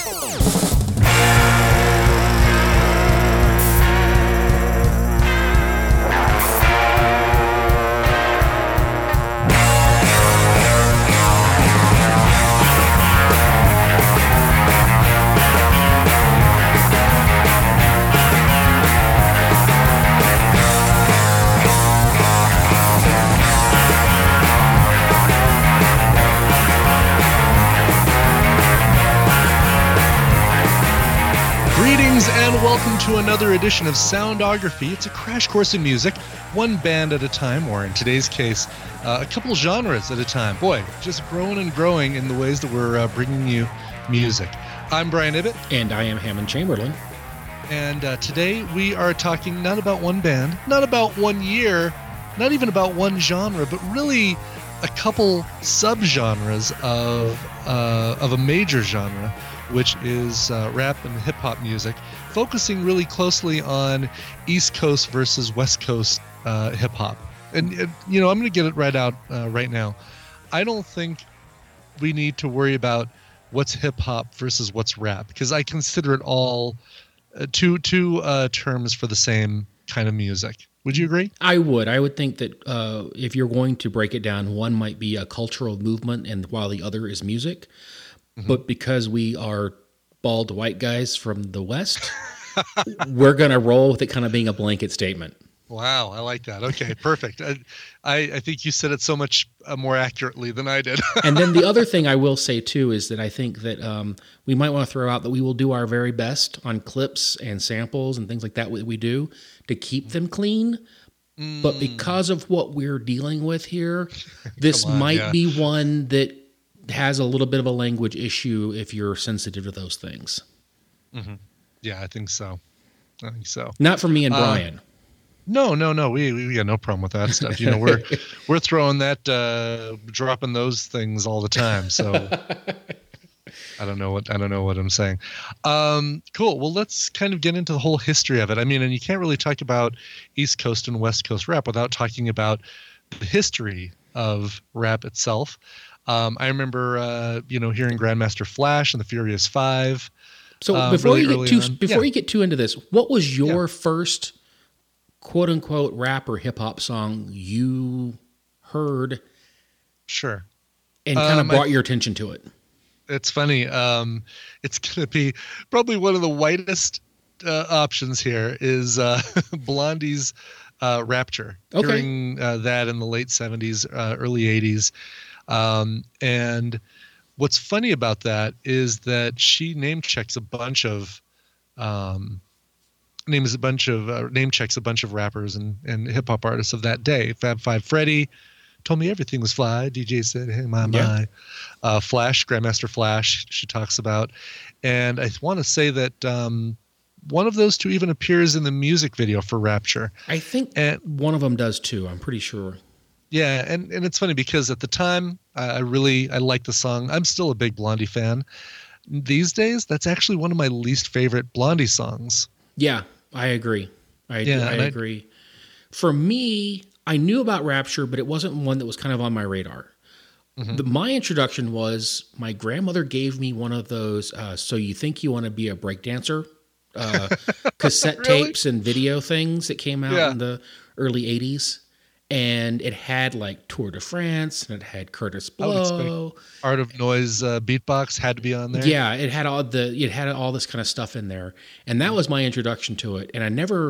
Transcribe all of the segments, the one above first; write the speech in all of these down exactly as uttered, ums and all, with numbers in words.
To another edition of Soundography. It's a crash course in music, one band at a time, or in today's case, uh, a couple genres at a time. Boy, just growing and growing in the ways that we're uh, bringing you music. I'm Brian Ibbett. And I am Hammond Chamberlain. And uh, today we are talking not about one band, not about one year, not even about one genre, but really a couple subgenres of, uh, of a major genre, which is uh, rap and hip-hop music, focusing really closely on East Coast versus West Coast uh, hip-hop. And, uh, you know, I'm going to get it right out uh, right now. I don't think we need to worry about what's hip-hop versus what's rap, because I consider it all uh, two, two uh, terms for the same kind of music. Would you agree? I would. I would think that uh, if you're going to break it down, one might be a cultural movement, and while the other is music. Mm-hmm. But because we are bald white guys from the West, we're going to roll with it kind of being a blanket statement. Wow, I like that. Okay, perfect. I, I, I think you said it so much uh, more accurately than I did. And then the other thing I will say, too, is that I think that um, we might want to throw out that we will do our very best on clips and samples and things like that we do to keep them clean. Mm. But because of what we're dealing with here, this on, might yeah. be one that has a little bit of a language issue if you're sensitive to those things. Mm-hmm. Yeah, I think so. I think so. Not for me and Brian. Uh, no, no, no. We we got no problem with that stuff. You know, we're we're throwing that, uh, dropping those things all the time. So I don't know what I don't know what I'm saying. Um, cool. Well, let's kind of get into the whole history of it. I mean, and you can't really talk about East Coast and West Coast rap without talking about the history of rap itself. Um, I remember, uh, you know, hearing Grandmaster Flash and the Furious Five. So uh, before really you get too on. before yeah. you get too into this, what was your yeah. first quote unquote rap or hip hop song you heard? Sure, and kind um, of brought I, your attention to it. It's funny. Um, it's going to be probably one of the whitest uh, options here is uh, Blondie's uh, Rapture. Okay. Hearing uh, that in the late seventies, uh, early eighties. Um, and what's funny about that is that she name checks a bunch of, um, names a bunch of, uh, name checks a bunch of rappers and, and hip hop artists of that day. Fab Five Freddy told me everything was fly. D J said, hey, my, yeah. my, uh, Flash, Grandmaster Flash, she talks about. And I want to say that, um, one of those two even appears in the music video for Rapture. I think and, one of them does too. I'm pretty sure. Yeah, and, and it's funny because at the time, I really, I liked the song. I'm still a big Blondie fan. These days, that's actually one of my least favorite Blondie songs. Yeah, I agree. I, yeah, I agree. I, For me, I knew about Rapture, but it wasn't one that was kind of on my radar. Mm-hmm. The, my introduction was my grandmother gave me one of those, uh, So You Think You Want to Be a Breakdancer uh, cassette really? tapes and video things that came out yeah. in the early eighties. And it had like Tour de France, and it had Curtis Blow. Art of Noise uh, beatbox had to be on there. Yeah, it had all the it had all this kind of stuff in there, and that was my introduction to it. And I never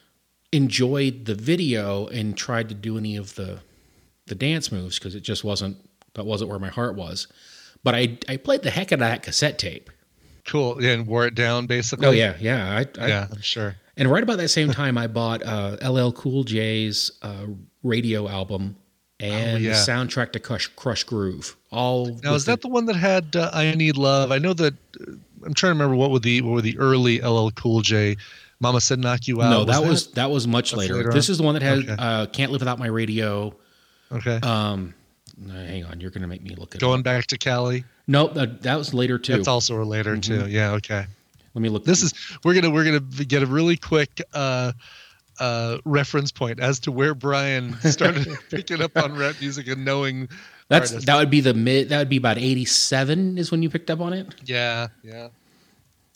enjoyed the video and tried to do any of the the dance moves because it just wasn't that wasn't where my heart was. But I I played the heck out of that cassette tape. Cool, yeah, and wore it down basically. Oh yeah, yeah, I, I, yeah, I'm sure. And right about that same time, I bought uh, L L Cool J's uh, radio album and oh, yeah. the soundtrack to Crush, Crush Groove. All now, is that the, the one that had uh, "I Need Love"? I know that. Uh, I'm trying to remember what were the what were the early L L Cool J. Mama Said Knock You Out. No, was that, that was that was much later. later this is the one that has okay. uh, "Can't Live Without My Radio." Okay. Um, hang on, you're going to make me look at Going it. back to Cali. Nope, that, that was later too. That's also later mm-hmm. too. Yeah. Okay. Let me look. This is we're gonna we're gonna get a really quick uh, uh, reference point as to where Brian started picking up on rap music and knowing. That's artists. That would be the mid. That would be about eighty-seven is when you picked up on it. Yeah, yeah.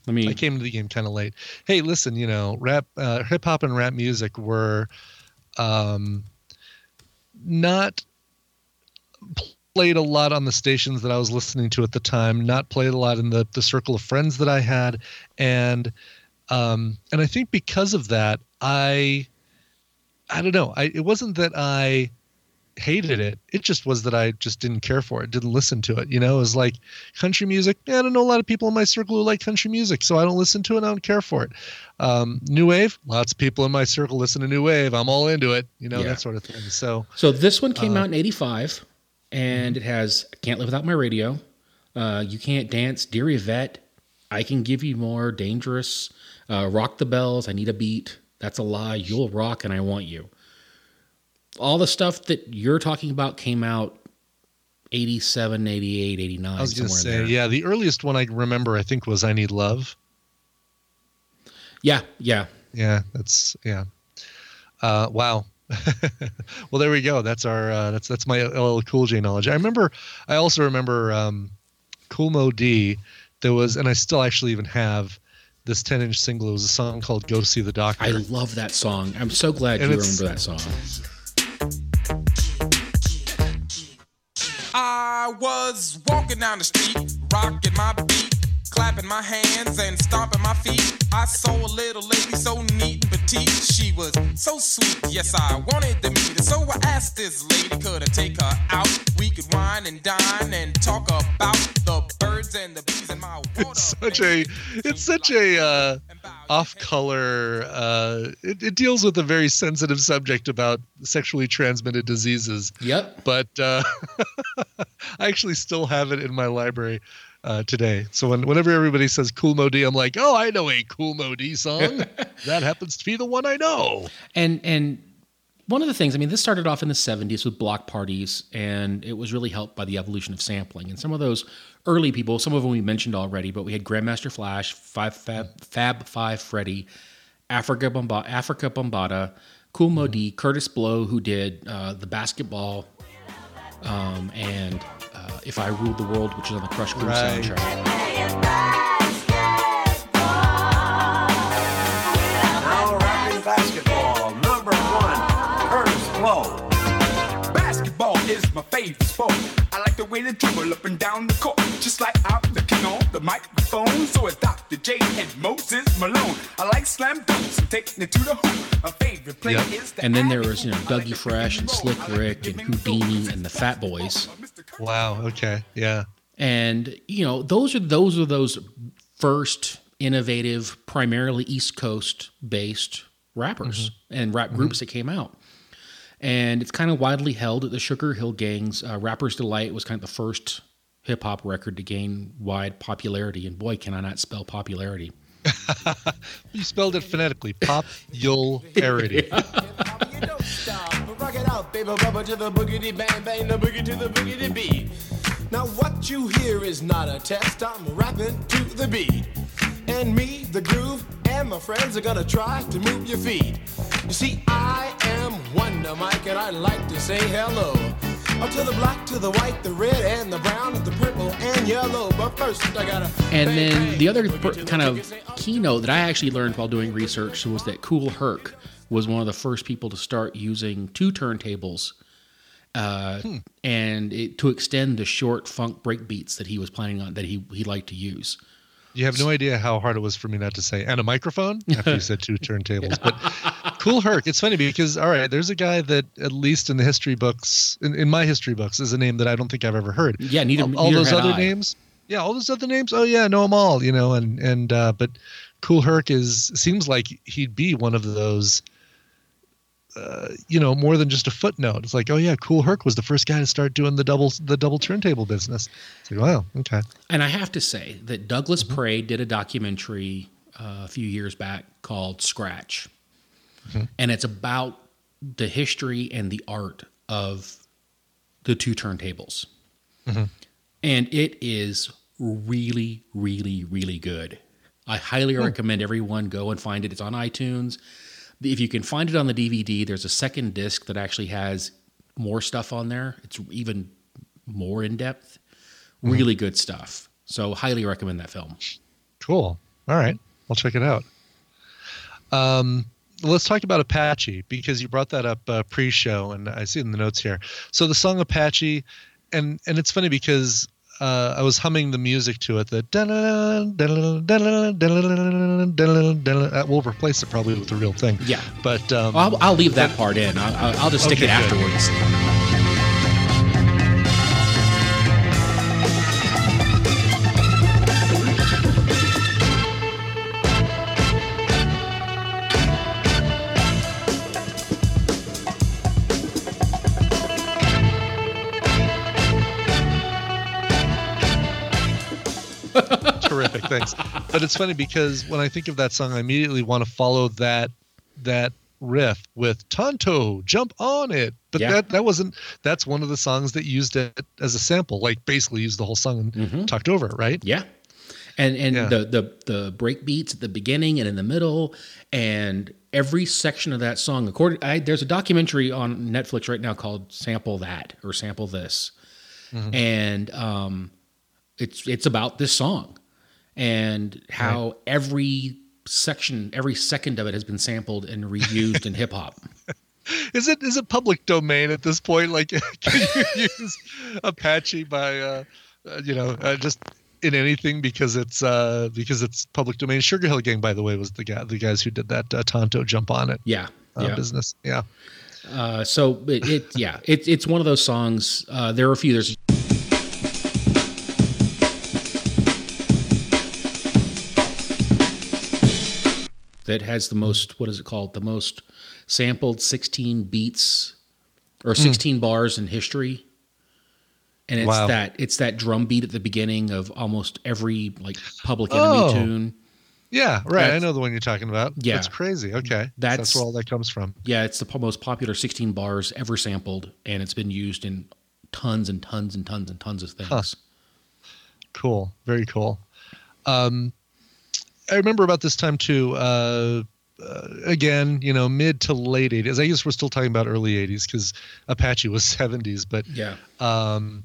I mean, I came to the game kind of late. Hey, listen, you know, rap, uh, hip hop and rap music were um, not played a lot on the stations that I was listening to at the time, not played a lot in the, the circle of friends that I had. And, um, and I think because of that, I, I don't know. I, it wasn't that I hated it. It just was that I just didn't care for it, didn't listen to it. You know, it was like country music. Yeah, I don't know a lot of people in my circle who like country music, so I don't listen to it. I don't care for it. Um, new wave, lots of people in my circle listen to new wave. I'm all into it, you know, yeah. that sort of thing. So, so this one came uh, out in eighty-five, and it has Can't Live Without My Radio, uh, You Can't Dance, Dear Yvette, I Can Give You More, Dangerous, uh, Rock the Bells, I Need a Beat, That's a Lie, You'll Rock, and I Want You. All the stuff that you're talking about came out eighty-seven, eighty-eight, eighty-nine. I was going to say, there. yeah, the earliest one I remember, I think, was I Need Love. Yeah, yeah. Yeah, that's, yeah. Uh, wow. Well, there we go. That's our, uh, that's, that's my L L Cool J knowledge. I remember, I also remember um, Kool Moe Dee. There was, and I still actually even have this ten inch single. It was a song called Go See the Doctor. I love that song. I'm so glad and you remember that song. I was walking down the street, rocking my beat, clapping my hands and stomping my feet. I saw a little lady so neat and petite. She was so sweet, yes, I wanted to meet her. So I asked this lady, could I take her out? We could wine and dine and talk about the birds and the bees in my water. It's such a, it's such a uh, off-color, uh, it, it deals with a very sensitive subject about sexually transmitted diseases. Yep. But uh, I actually still have it in my library. Uh, today. So when, whenever everybody says Kool Moe Dee, I'm like, oh, I know a Kool Moe Dee song. That happens to be the one I know. And and one of the things, I mean, this started off in the seventies with block parties, and it was really helped by the evolution of sampling. And some of those early people, some of them we mentioned already, but we had Grandmaster Flash, Five Fab, Fab Five Freddy, Africa Bomba, Africa Bombata, Kool Moe Dee, Curtis Blow, who did uh, the basketball, um, and Uh, If I Ruled the World, which is on the Crush Groove right. soundtrack. Now rapping basketball, number one, Curtis Blow. Basketball is my favorite sport. I like the way they dribble up and down the court, just like I'm looking on the microphone. So it's Doctor J and Moses Malone. I like slam dunks and taking it to the hoop. My favorite play yep. is the And then there was, you know, Dougie Fresh and Slick Rick and Houdini and the Fat Boys. Wow. Okay. Yeah. And you know, those are those are those first innovative, primarily East Coast based rappers mm-hmm. and rap groups mm-hmm. that came out. And it's kind of widely held that the Sugar Hill Gang's uh, Rapper's Delight was kind of the first hip hop record to gain wide popularity. And boy, can I not spell popularity. You spelled it phonetically. Pop-yul-arity. Rock it out, baby, rubber to the boogity bang bang, the boogie to the boogity beat. Now what you hear is not a test. I'm rapping to the beat, and me, the groove, and my friends are gonna try to move your feet. You see, I am Wonder Mike, and I like to say hello. Up to the black, to the white, the red, and the brown, and the purple and yellow. But first, I gotta. And bang, then bang, the other per- kind of keynote that I actually learned while doing research was that Kool Herc was one of the first people to start using two turntables, uh, hmm. and it, to extend the short funk break beats that he was planning on that he he liked to use. You have no idea how hard it was for me not to say, and a microphone, after you said two turntables. But Kool Herc, it's funny because, all right, there's a guy that, at least in the history books, in, in my history books, is a name that I don't think I've ever heard. Yeah, neither, all, all neither those had other I. names. Yeah, all those other names. Oh, yeah, know them all, you know, and, and uh, but Kool Herc is, seems like he'd be one of those, uh, you know, more than just a footnote. It's like, oh yeah, Kool Herc was the first guy to start doing the double the double turntable business. It's like, wow, okay. And I have to say that Douglas mm-hmm. Prey did a documentary uh, a few years back called Scratch, mm-hmm. and it's about the history and the art of the two turntables, mm-hmm. and it is really, really, really good. I highly oh. recommend everyone go and find it. It's on iTunes. If you can find it on the D V D, there's a second disc that actually has more stuff on there. It's even more in depth. Really mm-hmm. good stuff. So highly recommend that film. Cool. All All right. I'll check it out. Um, let's talk about Apache, because you brought that up uh, pre-show, and I see it in the notes here. So the song Apache, and and it's funny because uh, I was humming the music to it. The uh, we'll replace it probably with the real thing. Yeah, but um, I'll, I'll leave that part in. I'll, I'll just stick okay, it afterwards. Terrific, thanks. But it's funny because when I think of that song, I immediately want to follow that that riff with Tonto, jump on it. But Yeah. that that wasn't. That's one of the songs that used it as a sample, like basically used the whole song and Mhm. talked over it, right? Yeah. And and Yeah. the, the the break beats at the beginning and in the middle, and every section of that song. According, I, there's a documentary on Netflix right now called "Sample That" or "Sample This," Mhm. and um, it's it's about this song and how every section, every second of it has been sampled and reused in hip hop. Is it is it public domain at this point? Like, can you use Apache by uh, uh, you know uh, just in anything because it's uh, because it's public domain? Sugar Hill Gang, by the way, was the guy the guys who did that uh, Tonto jump on it Yeah, uh, yeah. business. Yeah. Uh, so it, it yeah, it, it's one of those songs. Uh, there are a few. There's that has the most. What is it called? The most sampled sixteen beats or sixteen bars in history. And it's Wow. that it's that drum beat at the beginning of almost every like Public Oh. Enemy tune. Yeah, right. I That's- know the one you're talking about. Yeah. That's crazy. Okay. So That's- that's where all that comes from. Yeah, it's the po- most popular sixteen bars ever sampled, and it's been used in tons and tons and tons and tons of things. Huh. Cool. Very cool. Um, I remember about this time too, uh, uh, again, you know, mid to late eighties. I guess we're still talking about early eighties because Apache was seventies, but Yeah. um,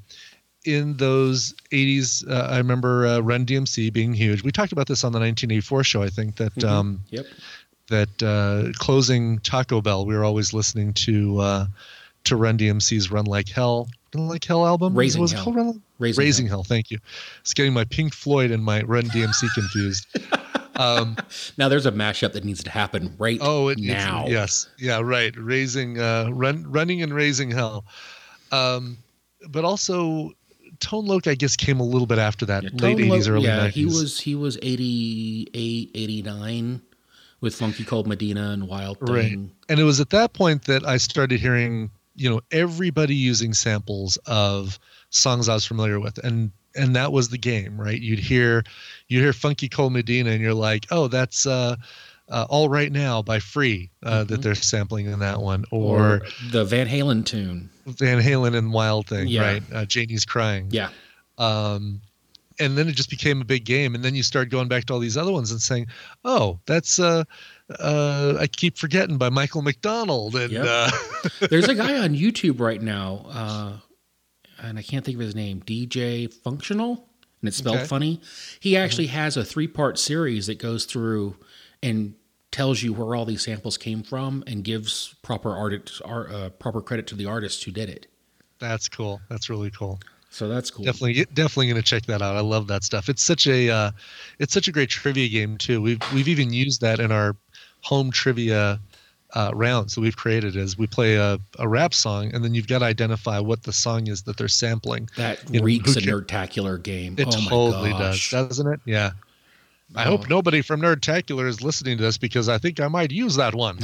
in those eighties, uh, I remember uh, Run D M C being huge. We talked about this on the nineteen eighty-four show, I think, that Mhm. um, Yep. that uh, closing Taco Bell, we were always listening to uh, to Run D M C's "Run Like Hell," Run Like Hell album. Raising was it Hell. called Run Like- Raising, Raising Hell. Hell. Thank you. It's getting my Pink Floyd and my Run D M C confused. Um, Now there's a mashup that needs to happen right oh, it needs- now. yes, yeah, right. Raising, uh, run, running and raising hell. Um, but also, Tone Loc, I guess, came a little bit after that, Yeah, late Tone Loc- eighties, early yeah, nineties. he was he was eighty-eight, eighty-nine with Funky Cold Medina and Wild Thing. Right. And it was at that point that I started hearing, you know, everybody using samples of songs I was familiar with. And and that was the game, right? You'd hear you hear Funky Cold Medina and you're like, oh, that's uh, uh, All Right Now by Free uh, Mhm. that they're sampling in that one. Or, Or the Van Halen tune. Van Halen and Wild Thing, Yeah. right? Uh, Janie's Crying. Yeah. Um, and then it just became a big game. And then you start going back to all these other ones and saying, oh, that's uh, uh, I Keep Forgetting by Michael McDonald. And Yep. uh, There's a guy on YouTube right now, uh, and I can't think of his name, D J Functional, and it's spelled Okay. funny. He actually has a three-part series that goes through and tells you where all these samples came from and gives proper art, art uh, proper credit to the artists who did it. that's cool. That's really cool. So that's cool. Definitely, definitely going to check that out. I love that stuff. It's such a, uh, it's such a great trivia game too. We've we've even used that in our home trivia uh, rounds that we've created. As we play a, a rap song, and then you've got to identify what the song is that they're sampling. That You know, reeks who a can- nerdtacular game. It oh my totally gosh. does, doesn't it? Yeah. I Oh. hope nobody from Nerdtacular is listening to this because I think I might use that one.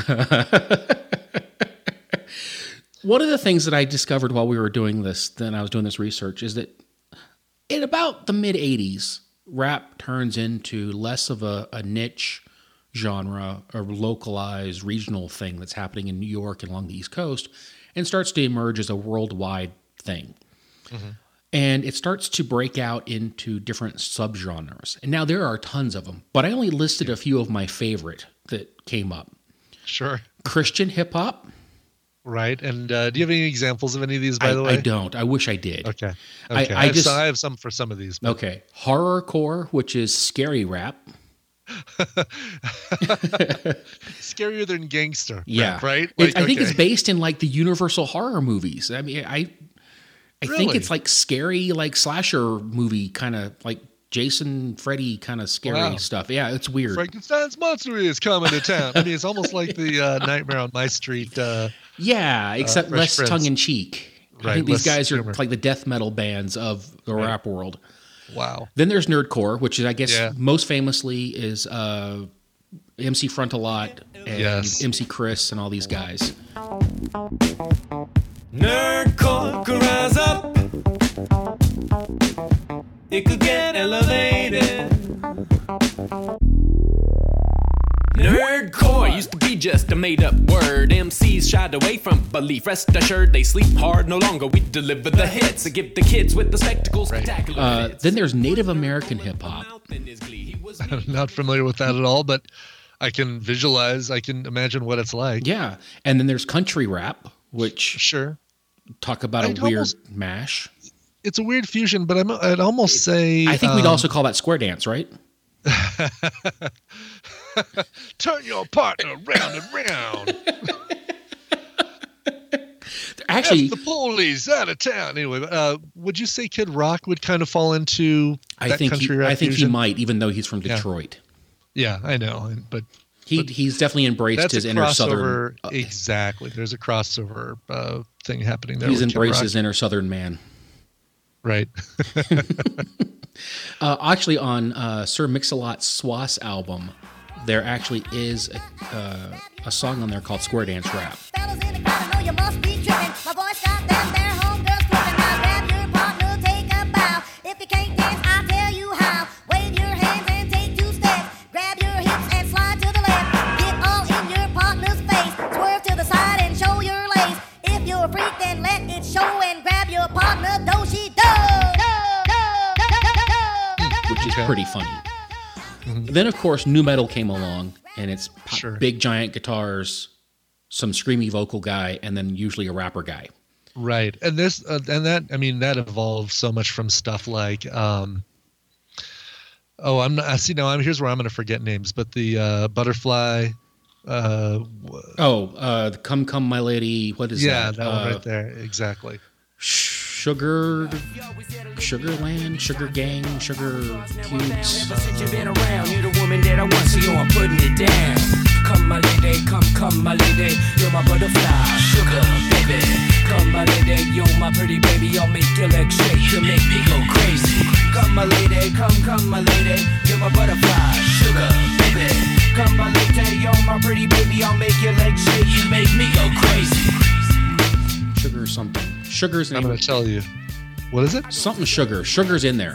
One of the things that I discovered while we were doing this, then I was doing this research, is that in about the mid eighties, rap turns into less of a, a niche genre or localized regional thing that's happening in New York and along the East Coast and starts to emerge as a worldwide thing. Mm-hmm. And it starts to break out into different subgenres. And now there are tons of them, but I only listed a few of my favorite that came up. Sure. Christian hip hop. Right. And uh, do you have any examples of any of these, by I, the way? I don't. I wish I did. Okay. I- Okay. I, I have just- some, I have some for some of these. But Okay. Horrorcore, which is scary rap. Scarier than gangster. Yeah. Right? It- Like, I think okay. it's based in like the Universal horror movies. I mean, I I think Really? it's like scary, like slasher movie kind of like Jason, Freddy kind of scary Wow. stuff. Yeah, it's weird. Frankenstein's monster is coming to town. I mean, it's almost like the uh, Nightmare on My Street. Uh, Yeah, except Fresh less Prince. tongue in cheek. I Right, think these less guys are humor. like the death metal bands of the Right. rap world. wow. Then there's Nerdcore, which is I guess Yeah. most famously is uh, M C Frontalot and Yes. M C Chris and all these guys. Nerdcore could rise up. It could get elevated. Nerdcore used to be just a made-up word. M Cs shied away from belief. Rest assured, they sleep hard. No longer we deliver the hits. I give the kids with the spectacles spectacular Uh, hits. then there's Native American hip hop. I'm not familiar with that at all, but I can visualize, I can imagine what it's like. Yeah, and then there's country rap, which Sure. talk about a I'd weird almost- mash. It's a weird fusion, but I'm, I'd almost say. I think we'd um, also call that square dance, right? turn your partner round and round. Actually, F the police out of town. Anyway, uh, would you say Kid Rock would kind of fall into I that think he, country rap I think he fusion? might, even though he's from Yeah. Detroit. Yeah, I know, and- but He he's definitely embraced that's his a inner crossover. southern. Uh, exactly, there's a crossover uh, thing happening there. he's with Kid embraced Rock. his inner southern man. Right. Uh, actually, on uh, Sir Mix-a-Lot's Swass album, there actually is a, uh, a song on there called Square Dance Rap. Fellas in the crowd, I know you must be tripping. My voice got them there, homegirls flipping. Now grab your partner, take a bow. If you can't dance, I'll tell you how. Wave your hands and take two steps. Grab your hips and slide to the left. Get all in your partner's face. Swerve to the side and show your lace. If you're a freak, then let it show and grab your partner, do she do. Which is Okay. pretty funny. Then, of course, new metal came along, and it's po- Sure. big giant guitars, some screamy vocal guy, and then usually a rapper guy. Right, and this uh, and that I mean that evolved so much from stuff like um, oh I'm not I see now I'm here's where I'm going to forget names, but the uh, Butterfly, uh, w- Oh, uh, Come Come My Lady, what is yeah that? that one Uh, right there exactly. Sugar, Sugarland, Sugar Gang, Sugar Cubes. Ever since you've been around, you're the woman that I want, so yo, I'm putting it down. Come, my lady, come, come, my lady, you're my butterfly, sugar, baby. Come, my lady, you're my pretty baby, I'll make your legs shake, you make me go crazy. Come, my lady, come, come, my lady, you're my butterfly, sugar, baby. Come, my lady, you're my pretty baby, I'll make your legs shake, you make me go crazy. Sugar something. Sugar's I'm in going to tell you, what is it? something sugar. Sugar's in there.